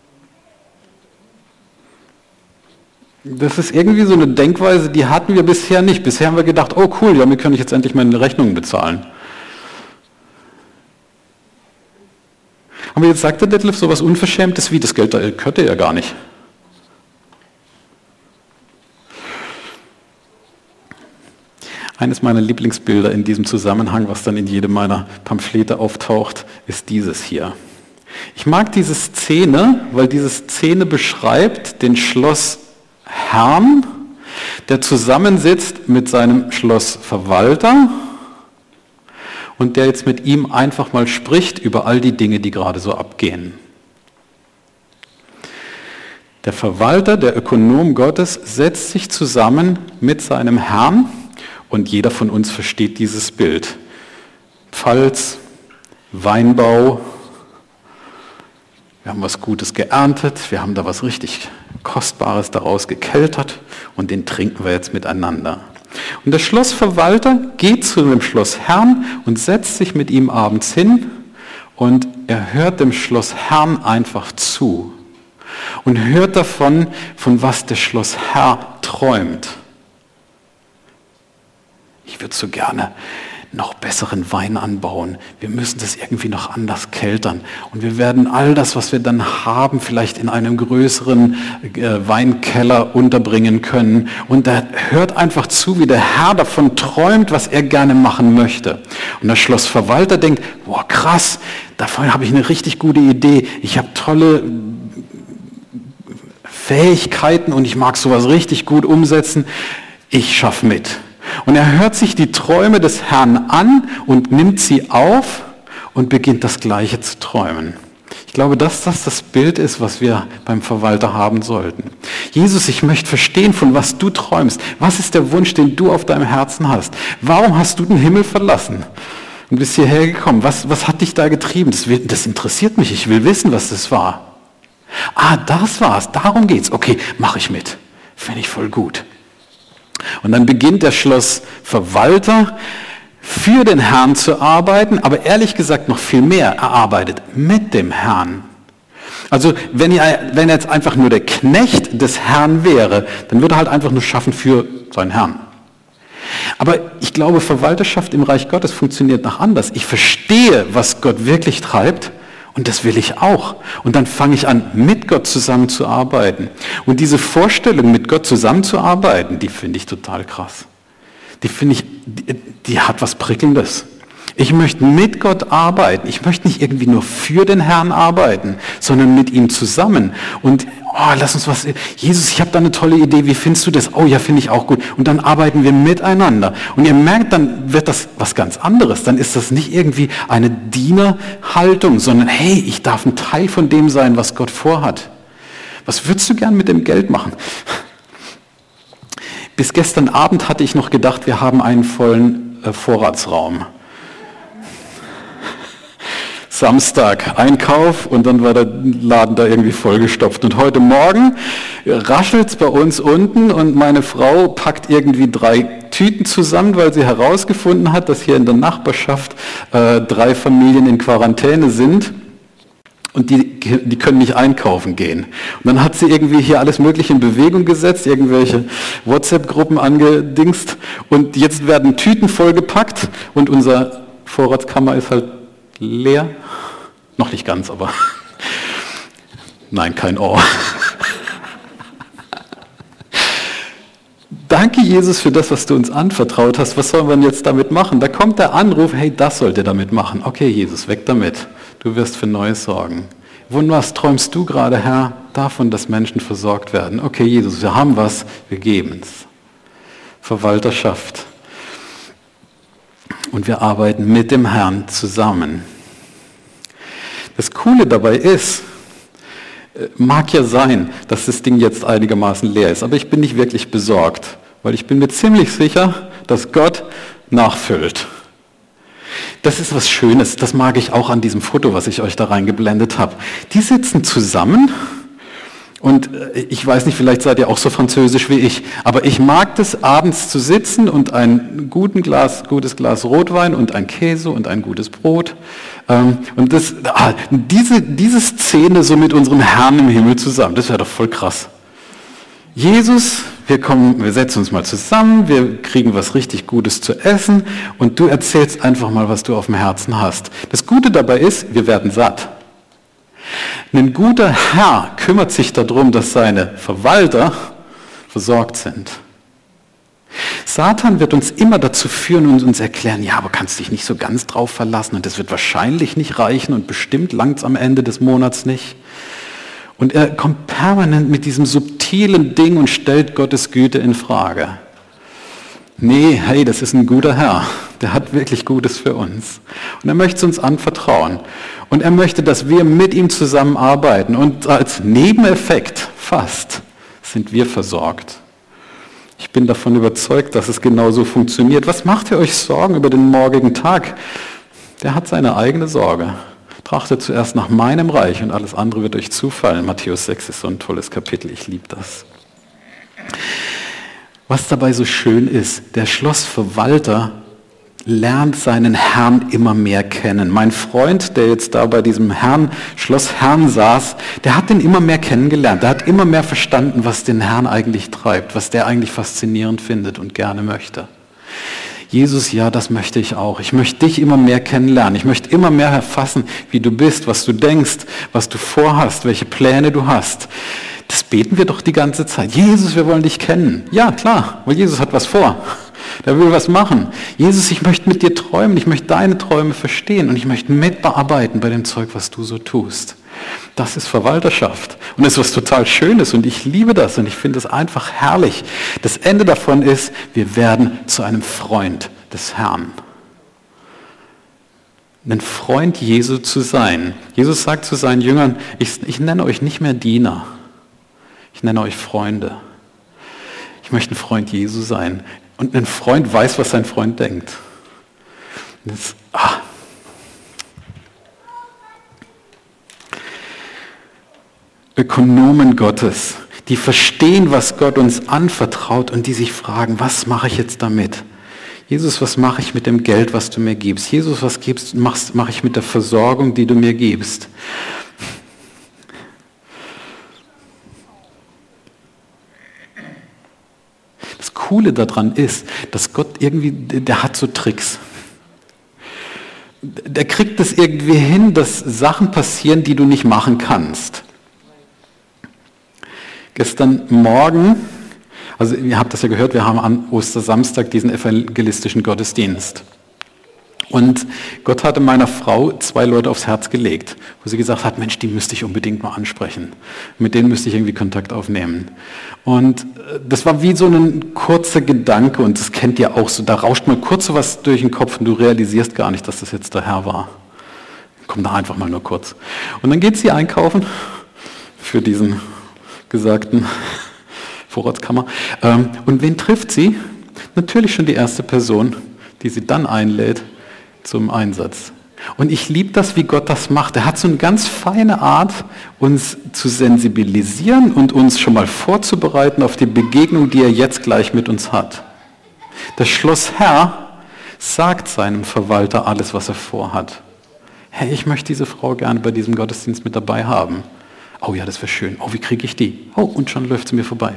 Das ist irgendwie so eine Denkweise, die hatten wir bisher nicht. Bisher haben wir gedacht, oh cool, ja, wir können jetzt endlich meine Rechnungen bezahlen. Aber jetzt sagt der Detlef so was Unverschämtes wie, das Geld gehört dir ja gar nicht. Eines meiner Lieblingsbilder in diesem Zusammenhang, was dann in jedem meiner Pamphlete auftaucht, ist dieses hier. Ich mag diese Szene, weil diese Szene beschreibt den Schlossherrn, der zusammensitzt mit seinem Schlossverwalter und der jetzt mit ihm einfach mal spricht über all die Dinge, die gerade so abgehen. Der Verwalter, der Ökonom Gottes, setzt sich zusammen mit seinem Herrn und jeder von uns versteht dieses Bild. Pfalz, Weinbau, wir haben was Gutes geerntet, wir haben da was richtig Kostbares daraus gekeltert und den trinken wir jetzt miteinander. Und der Schlossverwalter geht zu dem Schlossherrn und setzt sich mit ihm abends hin und er hört dem Schlossherrn einfach zu und hört davon, von was der Schlossherr träumt. Ich würde so gerne noch besseren Wein anbauen. Wir müssen das irgendwie noch anders keltern. Und wir werden all das, was wir dann haben, vielleicht in einem größeren Weinkeller unterbringen können. Und er hört einfach zu, wie der Herr davon träumt, was er gerne machen möchte. Und der Schlossverwalter denkt, boah krass, davon habe ich eine richtig gute Idee. Ich habe tolle Fähigkeiten und ich mag sowas richtig gut umsetzen. Ich schaffe mit. Und er hört sich die Träume des Herrn an und nimmt sie auf und beginnt das Gleiche zu träumen. Ich glaube, dass das das Bild ist, was wir beim Verwalter haben sollten. Jesus, ich möchte verstehen, von was du träumst. Was ist der Wunsch, den du auf deinem Herzen hast? Warum hast du den Himmel verlassen? und bist hierher gekommen. Was hat dich da getrieben? Das interessiert mich, ich will wissen, was das war. Das war's, darum geht's. Okay, mache ich mit. Finde ich voll gut. Und dann beginnt der Schlossverwalter für den Herrn zu arbeiten, aber ehrlich gesagt noch viel mehr, er arbeitet mit dem Herrn. Also wenn er jetzt einfach nur der Knecht des Herrn wäre, dann würde er halt einfach nur schaffen für seinen Herrn. Aber ich glaube, Verwalterschaft im Reich Gottes funktioniert noch anders. Ich verstehe, was Gott wirklich treibt und das will ich auch. Und dann fange ich an, mit Gott zusammenzuarbeiten. Und diese Vorstellung, mit Gott zusammenzuarbeiten, die finde ich total krass. Die finde ich, die hat was Prickelndes. Ich möchte mit Gott arbeiten. Ich möchte nicht irgendwie nur für den Herrn arbeiten, sondern mit ihm zusammen. Und lass uns was, Jesus, ich habe da eine tolle Idee, wie findest du das? Oh ja, finde ich auch gut. Und dann arbeiten wir miteinander. Und ihr merkt, dann wird das was ganz anderes. Dann ist das nicht irgendwie eine Dienerhaltung, sondern hey, ich darf ein Teil von dem sein, was Gott vorhat. Was würdest du gern mit dem Geld machen? Bis gestern Abend hatte ich noch gedacht, wir haben einen vollen Vorratsraum. Samstag Einkauf und dann war der Laden da irgendwie vollgestopft. Und heute Morgen raschelt es bei uns unten und meine Frau packt irgendwie 3 Tüten zusammen, weil sie herausgefunden hat, dass hier in der Nachbarschaft 3 Familien in Quarantäne sind und die können nicht einkaufen gehen. Und dann hat sie irgendwie hier alles Mögliche in Bewegung gesetzt, irgendwelche WhatsApp-Gruppen angedingst und jetzt werden Tüten vollgepackt und unser Vorratskammer ist halt leer. Noch nicht ganz, aber nein, kein Ohr. Danke, Jesus, für das, was du uns anvertraut hast. Was sollen wir denn jetzt damit machen? Da kommt der Anruf, hey, das sollt ihr damit machen. Okay, Jesus, weg damit. Du wirst für Neues sorgen. Von was träumst du gerade, Herr? Davon, dass Menschen versorgt werden. Okay, Jesus, wir haben was, wir geben es. Verwalterschaft. Und wir arbeiten mit dem Herrn zusammen. Das Coole dabei ist, mag ja sein, dass das Ding jetzt einigermaßen leer ist, aber ich bin nicht wirklich besorgt, weil ich bin mir ziemlich sicher, dass Gott nachfüllt. Das ist was Schönes, das mag ich auch an diesem Foto, was ich euch da reingeblendet habe. Die sitzen zusammen. Und ich weiß nicht, vielleicht seid ihr auch so französisch wie ich, aber ich mag das, abends zu sitzen und ein gutes Glas Rotwein und ein Käse und ein gutes Brot. Und diese Szene so mit unserem Herrn im Himmel zusammen, das wäre doch voll krass. Jesus, wir setzen uns mal zusammen, wir kriegen was richtig Gutes zu essen und du erzählst einfach mal, was du auf dem Herzen hast. Das Gute dabei ist, wir werden satt. Ein guter Herr kümmert sich darum, dass seine Verwalter versorgt sind. Satan wird uns immer dazu führen und uns erklären, ja, aber kannst dich nicht so ganz drauf verlassen und das wird wahrscheinlich nicht reichen und bestimmt langt's am Ende des Monats nicht. Und er kommt permanent mit diesem subtilen Ding und stellt Gottes Güte in Frage. Nee, hey, das ist ein guter Herr. Der hat wirklich Gutes für uns. Und er möchte es uns anvertrauen. Und er möchte, dass wir mit ihm zusammenarbeiten. Und als Nebeneffekt fast sind wir versorgt. Ich bin davon überzeugt, dass es genauso funktioniert. Was macht ihr euch Sorgen über den morgigen Tag? Der hat seine eigene Sorge. Trachtet zuerst nach meinem Reich und alles andere wird euch zufallen. Matthäus 6 ist so ein tolles Kapitel. Ich liebe das. Was dabei so schön ist, der Schlossverwalter lernt seinen Herrn immer mehr kennen. Mein Freund, der jetzt da bei diesem Schlossherrn saß, der hat den immer mehr kennengelernt. Der hat immer mehr verstanden, was den Herrn eigentlich treibt, was der eigentlich faszinierend findet und gerne möchte. Jesus, ja, das möchte ich auch. Ich möchte dich immer mehr kennenlernen. Ich möchte immer mehr erfassen, wie du bist, was du denkst, was du vorhast, welche Pläne du hast. Das beten wir doch die ganze Zeit. Jesus, wir wollen dich kennen. Ja, klar, weil Jesus hat was vor. Der will was machen. Jesus, ich möchte mit dir träumen. Ich möchte deine Träume verstehen und ich möchte mitbearbeiten bei dem Zeug, was du so tust. Das ist Verwalterschaft. Und das ist was total Schönes und ich liebe das und ich finde es einfach herrlich. Das Ende davon ist, wir werden zu einem Freund des Herrn. Ein Freund Jesu zu sein. Jesus sagt zu seinen Jüngern, ich nenne euch nicht mehr Diener. Ich nenne euch Freunde. Ich möchte ein Freund Jesu sein. Und ein Freund weiß, was sein Freund denkt. Ökonomen Gottes, die verstehen, was Gott uns anvertraut und die sich fragen, was mache ich jetzt damit? Jesus, was mache ich mit dem Geld, was du mir gibst? Jesus, was mache ich mit der Versorgung, die du mir gibst? Das Coole daran ist, dass Gott irgendwie, der hat so Tricks. Der kriegt es irgendwie hin, dass Sachen passieren, die du nicht machen kannst. Gestern Morgen, also ihr habt das ja gehört, wir haben am Ostersamstag diesen evangelistischen Gottesdienst. Und Gott hatte meiner Frau 2 Leute aufs Herz gelegt, wo sie gesagt hat, Mensch, die müsste ich unbedingt mal ansprechen. Mit denen müsste ich irgendwie Kontakt aufnehmen. Und das war wie so ein kurzer Gedanke, und das kennt ihr auch so, da rauscht mal kurz so was durch den Kopf und du realisierst gar nicht, dass das jetzt der Herr war. Komm da einfach mal nur kurz. Und dann geht sie einkaufen für diesen gesagten Vorratskammer. Und wen trifft sie? Natürlich schon die erste Person, die sie dann einlädt zum Einsatz. Und ich liebe das, wie Gott das macht. Er hat so eine ganz feine Art, uns zu sensibilisieren und uns schon mal vorzubereiten auf die Begegnung, die er jetzt gleich mit uns hat. Das Schlossherr sagt seinem Verwalter alles, was er vorhat. Hey, ich möchte diese Frau gerne bei diesem Gottesdienst mit dabei haben. Oh ja, das wäre schön. Oh, wie kriege ich die? Oh, und schon läuft sie mir vorbei.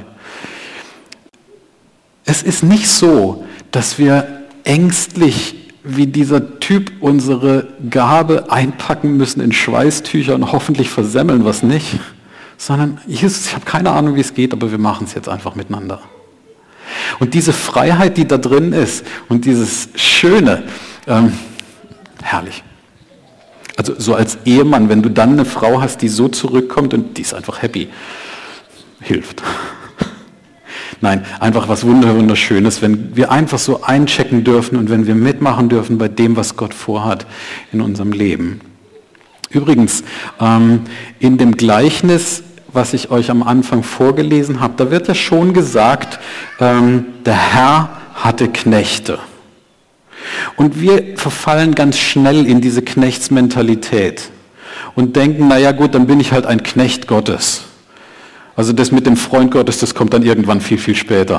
Es ist nicht so, dass wir ängstlich wie dieser Typ unsere Gabe einpacken müssen in Schweißtücher und hoffentlich versemmeln wir es nicht, sondern Jesus, ich habe keine Ahnung, wie es geht, aber wir machen es jetzt einfach miteinander. Und diese Freiheit, die da drin ist und dieses Schöne, herrlich. Also so als Ehemann, wenn du dann eine Frau hast, die so zurückkommt und die ist einfach happy, hilft. Nein, einfach was Wunderschönes, wenn wir einfach so einchecken dürfen und wenn wir mitmachen dürfen bei dem, was Gott vorhat in unserem Leben. Übrigens, in dem Gleichnis, was ich euch am Anfang vorgelesen habe, da wird ja schon gesagt, der Herr hatte Knechte. Und wir verfallen ganz schnell in diese Knechtsmentalität und denken, naja gut, dann bin ich halt ein Knecht Gottes. Also das mit dem Freund Gottes, das kommt dann irgendwann viel, viel später.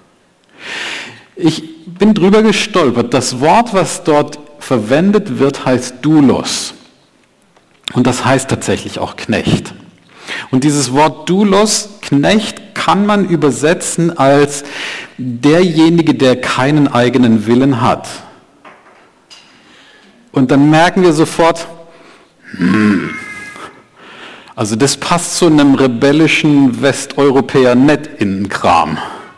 Ich bin drüber gestolpert. Das Wort, was dort verwendet wird, heißt Doulos. Und das heißt tatsächlich auch Knecht. Und dieses Wort Doulos, Knecht, kann man übersetzen als derjenige, der keinen eigenen Willen hat. Und dann merken wir sofort, also das passt zu einem rebellischen Westeuropäer nicht in den Kram.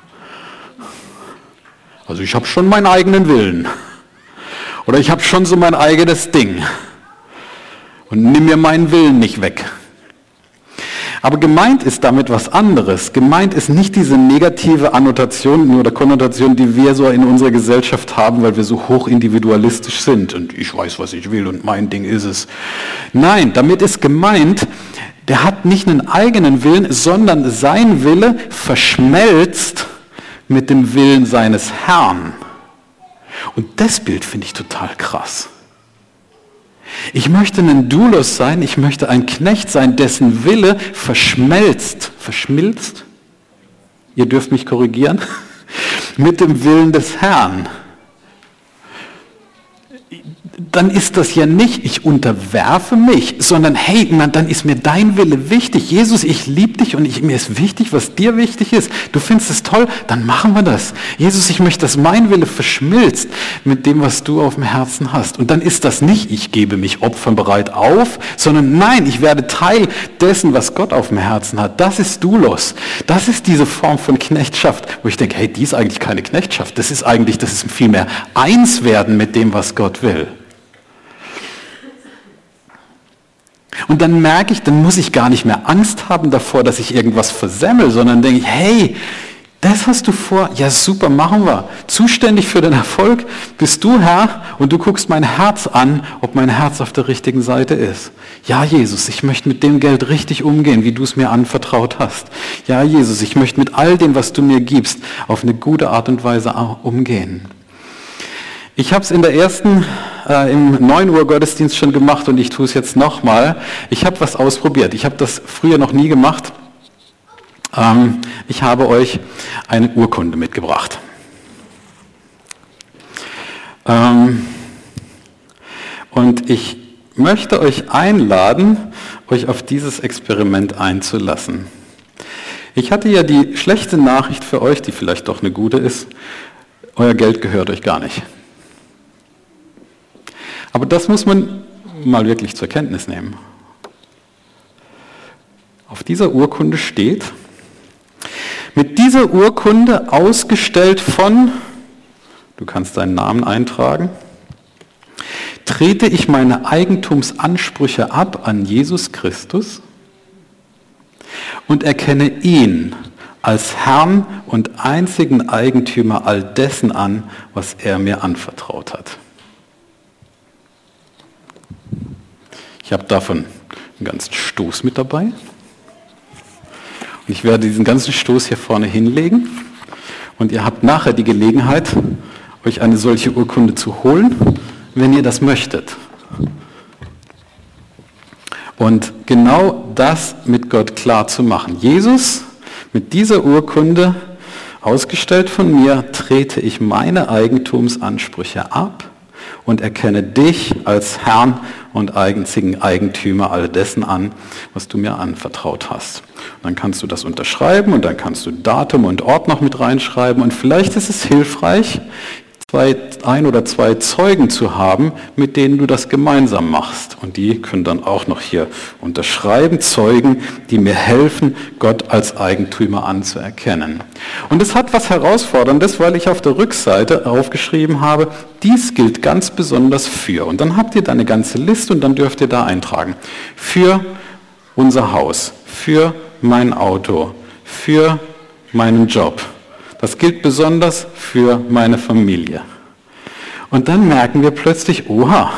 Also ich habe schon meinen eigenen Willen. Oder ich habe schon so mein eigenes Ding. Und nimm mir meinen Willen nicht weg. Aber gemeint ist damit was anderes. Gemeint ist nicht diese negative Annotation oder Konnotation, die wir so in unserer Gesellschaft haben, weil wir so hoch individualistisch sind. Und ich weiß, was ich will und mein Ding ist es. Nein, damit ist gemeint, der hat nicht einen eigenen Willen, sondern sein Wille verschmelzt mit dem Willen seines Herrn. Und das Bild finde ich total krass. Ich möchte ein Doulos sein, ich möchte ein Knecht sein, dessen Wille verschmilzt, ihr dürft mich korrigieren, mit dem Willen des Herrn. Dann ist das ja nicht, ich unterwerfe mich, sondern hey, dann ist mir dein Wille wichtig. Jesus, ich liebe dich und mir ist wichtig, was dir wichtig ist. Du findest es toll, dann machen wir das. Jesus, ich möchte, dass mein Wille verschmilzt mit dem, was du auf dem Herzen hast. Und dann ist das nicht, ich gebe mich opferbereit auf, sondern nein, ich werde Teil dessen, was Gott auf dem Herzen hat. Das ist Doulos. Das ist diese Form von Knechtschaft, wo ich denke, hey, die ist eigentlich keine Knechtschaft. Das ist vielmehr eins werden mit dem, was Gott will. Und dann merke ich, dann muss ich gar nicht mehr Angst haben davor, dass ich irgendwas versemmel, sondern denke ich, hey, das hast du vor, ja super, machen wir. Zuständig für den Erfolg bist du, Herr, und du guckst mein Herz an, ob mein Herz auf der richtigen Seite ist. Ja, Jesus, ich möchte mit dem Geld richtig umgehen, wie du es mir anvertraut hast. Ja, Jesus, ich möchte mit all dem, was du mir gibst, auf eine gute Art und Weise umgehen. Ich habe es in der ersten im 9 Uhr Gottesdienst schon gemacht und ich tue es jetzt nochmal. Ich habe was ausprobiert. Ich habe das früher noch nie gemacht. Ich habe euch eine Urkunde mitgebracht. Und ich möchte euch einladen, euch auf dieses Experiment einzulassen. Ich hatte ja die schlechte Nachricht für euch, die vielleicht doch eine gute ist. Euer Geld gehört euch gar nicht. Aber das muss man mal wirklich zur Kenntnis nehmen. Auf dieser Urkunde steht, mit dieser Urkunde ausgestellt von, du kannst deinen Namen eintragen, trete ich meine Eigentumsansprüche ab an Jesus Christus und erkenne ihn als Herrn und einzigen Eigentümer all dessen an, was er mir anvertraut hat. Ich habe davon einen ganzen Stoß mit dabei. Und ich werde diesen ganzen Stoß hier vorne hinlegen. Und ihr habt nachher die Gelegenheit, euch eine solche Urkunde zu holen, wenn ihr das möchtet. Und genau das mit Gott klar zu machen. Jesus, mit dieser Urkunde, ausgestellt von mir, trete ich meine Eigentumsansprüche ab und erkenne dich als Herrn und einzigen Eigentümer all dessen an, was du mir anvertraut hast. Und dann kannst du das unterschreiben und dann kannst du Datum und Ort noch mit reinschreiben und vielleicht ist es hilfreich, ein oder zwei Zeugen zu haben, mit denen du das gemeinsam machst. Und die können dann auch noch hier unterschreiben, Zeugen, die mir helfen, Gott als Eigentümer anzuerkennen. Und es hat was Herausforderndes, weil ich auf der Rückseite aufgeschrieben habe, dies gilt ganz besonders für. Und dann habt ihr da eine ganze Liste und dann dürft ihr da eintragen. Für unser Haus, für mein Auto, für meinen Job. Das gilt besonders für meine Familie. Und dann merken wir plötzlich, oha,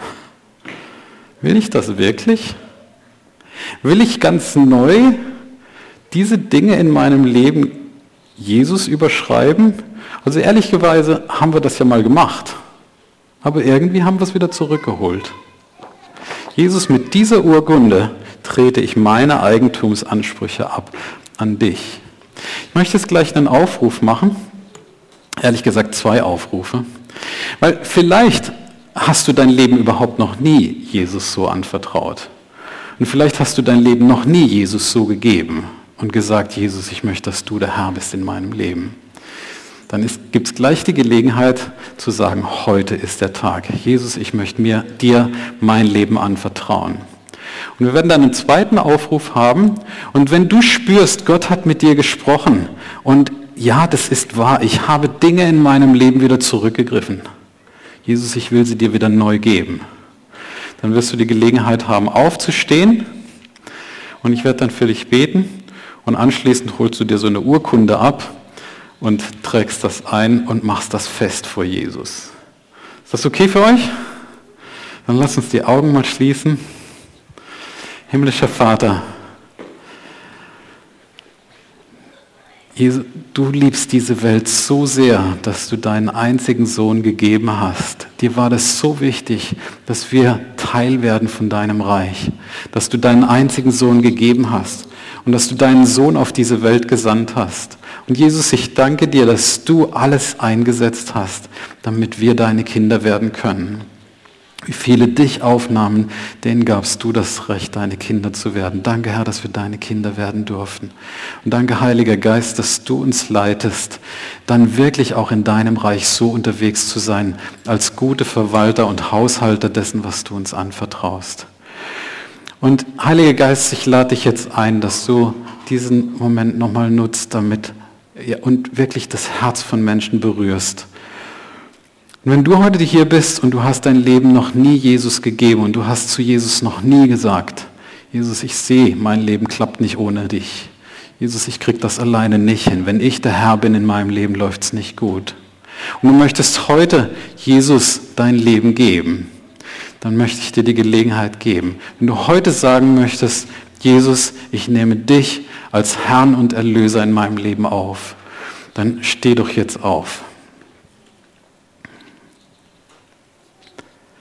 will ich das wirklich? Will ich ganz neu diese Dinge in meinem Leben Jesus überschreiben? Also ehrlicherweise haben wir das ja mal gemacht, aber irgendwie haben wir es wieder zurückgeholt. Jesus, mit dieser Urkunde trete ich meine Eigentumsansprüche ab an dich. Ich möchte jetzt gleich einen Aufruf machen, ehrlich gesagt 2 Aufrufe, weil vielleicht hast du dein Leben überhaupt noch nie Jesus so anvertraut und vielleicht hast du dein Leben noch nie Jesus so gegeben und gesagt, Jesus, ich möchte, dass du der Herr bist in meinem Leben. Dann gibt es gleich die Gelegenheit zu sagen, heute ist der Tag. Jesus, ich möchte dir mein Leben anvertrauen. Und wir werden dann einen zweiten Aufruf haben. Und wenn du spürst, Gott hat mit dir gesprochen und ja, das ist wahr, ich habe Dinge in meinem Leben wieder zurückgegriffen. Jesus, ich will sie dir wieder neu geben. Dann wirst du die Gelegenheit haben, aufzustehen und ich werde dann für dich beten und anschließend holst du dir so eine Urkunde ab und trägst das ein und machst das fest vor Jesus. Ist das okay für euch? Dann lass uns die Augen mal schließen. Himmlischer Vater, du liebst diese Welt so sehr, dass du deinen einzigen Sohn gegeben hast. Dir war das so wichtig, dass wir Teil werden von deinem Reich, dass du deinen einzigen Sohn gegeben hast und dass du deinen Sohn auf diese Welt gesandt hast. Und Jesus, ich danke dir, dass du alles eingesetzt hast, damit wir deine Kinder werden können. Wie viele dich aufnahmen, denen gabst du das Recht, deine Kinder zu werden. Danke, Herr, dass wir deine Kinder werden durften. Und danke, Heiliger Geist, dass du uns leitest, dann wirklich auch in deinem Reich so unterwegs zu sein, als gute Verwalter und Haushalter dessen, was du uns anvertraust. Und Heiliger Geist, ich lade dich jetzt ein, dass du diesen Moment nochmal nutzt, damit und wirklich das Herz von Menschen berührst. Und wenn du heute hier bist und du hast dein Leben noch nie Jesus gegeben und du hast zu Jesus noch nie gesagt, Jesus, ich sehe, mein Leben klappt nicht ohne dich. Jesus, ich kriege das alleine nicht hin. Wenn ich der Herr bin in meinem Leben, läuft es nicht gut. Und du möchtest heute Jesus dein Leben geben, dann möchte ich dir die Gelegenheit geben. Wenn du heute sagen möchtest, Jesus, ich nehme dich als Herrn und Erlöser in meinem Leben auf, dann steh doch jetzt auf.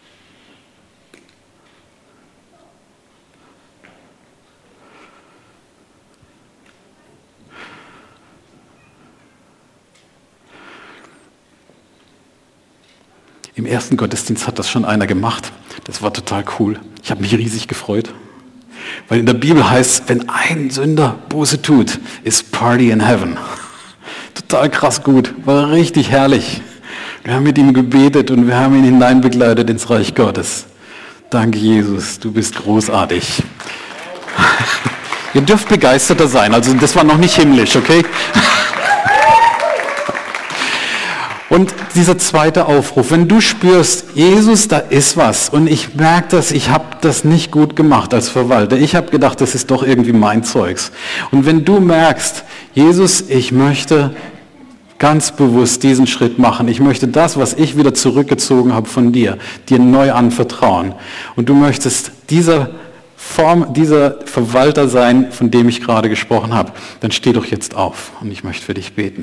Im ersten Gottesdienst hat das schon einer gemacht. Das war total cool. Ich habe mich riesig gefreut. Weil in der Bibel heißt, wenn ein Sünder Buße tut, ist Party in Heaven. Total krass gut, war richtig herrlich. Wir haben mit ihm gebetet und wir haben ihn hineinbegleitet ins Reich Gottes. Danke, Jesus, du bist großartig. Ihr dürft begeisterter sein, also das war noch nicht himmlisch, okay? Und dieser zweite Aufruf, wenn du spürst, Jesus, da ist was und ich merke das, ich habe das nicht gut gemacht als Verwalter. Ich habe gedacht, das ist doch irgendwie mein Zeugs. Und wenn du merkst, Jesus, ich möchte ganz bewusst diesen Schritt machen. Ich möchte das, was ich wieder zurückgezogen habe von dir neu anvertrauen. Und du möchtest dieser Verwalter sein, von dem ich gerade gesprochen habe. Dann steh doch jetzt auf und ich möchte für dich beten.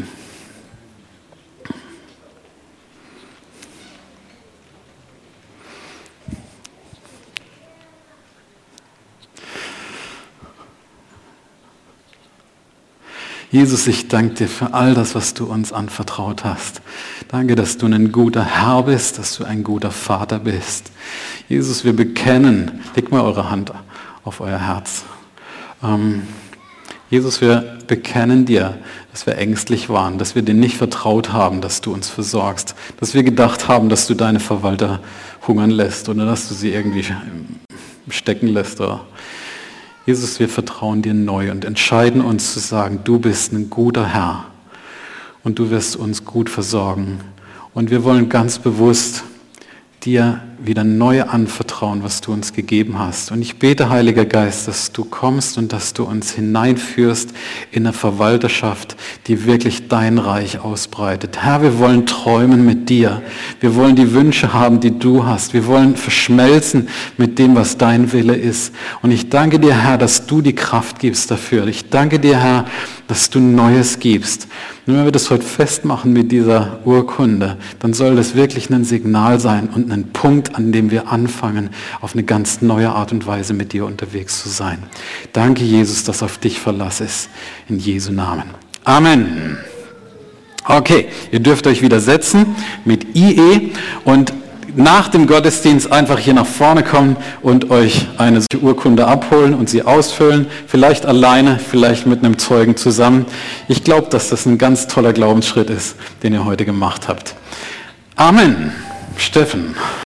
Jesus, ich danke dir für all das, was du uns anvertraut hast. Danke, dass du ein guter Herr bist, dass du ein guter Vater bist. Jesus, wir bekennen, legt mal eure Hand auf euer Herz. Jesus, wir bekennen dir, dass wir ängstlich waren, dass wir dir nicht vertraut haben, dass du uns versorgst, dass wir gedacht haben, dass du deine Verwalter hungern lässt oder dass du sie irgendwie stecken lässt. Oder Jesus, wir vertrauen dir neu und entscheiden uns zu sagen, du bist ein guter Herr und du wirst uns gut versorgen. Und wir wollen ganz bewusst dir wieder neu anvertrauen, was du uns gegeben hast. Und ich bete, Heiliger Geist, dass du kommst und dass du uns hineinführst in eine Verwalterschaft, die wirklich dein Reich ausbreitet. Herr, wir wollen träumen mit dir. Wir wollen die Wünsche haben, die du hast. Wir wollen verschmelzen mit dem, was dein Wille ist. Und ich danke dir, Herr, dass du die Kraft gibst dafür. Ich danke dir, Herr, dass du Neues gibst. Und wenn wir das heute festmachen mit dieser Urkunde, dann soll das wirklich ein Signal sein und ein Punkt, an dem wir anfangen, auf eine ganz neue Art und Weise mit dir unterwegs zu sein. Danke, Jesus, dass auf dich Verlass ist. In Jesu Namen. Amen. Okay, ihr dürft euch wieder setzen mit IE und nach dem Gottesdienst einfach hier nach vorne kommen und euch eine Urkunde abholen und sie ausfüllen. Vielleicht alleine, vielleicht mit einem Zeugen zusammen. Ich glaube, dass das ein ganz toller Glaubensschritt ist, den ihr heute gemacht habt. Amen. Steffen.